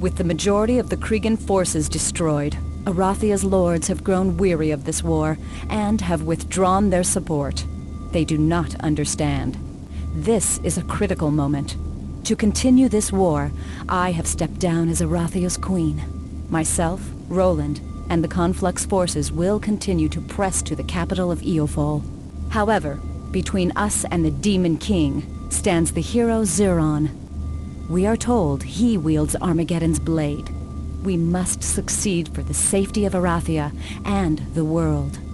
With the majority of the Cregan forces destroyed, Arathia's lords have grown weary of this war and have withdrawn their support. They do not understand. This is a critical moment. To continue this war, I have stepped down as Arathia's queen. Myself, Roland, and the Conflux forces will continue to press to the capital of Eofol. However, between us and the Demon King stands the hero Zeron. We are told he wields Armageddon's blade. We must succeed for the safety of Arathia and the world.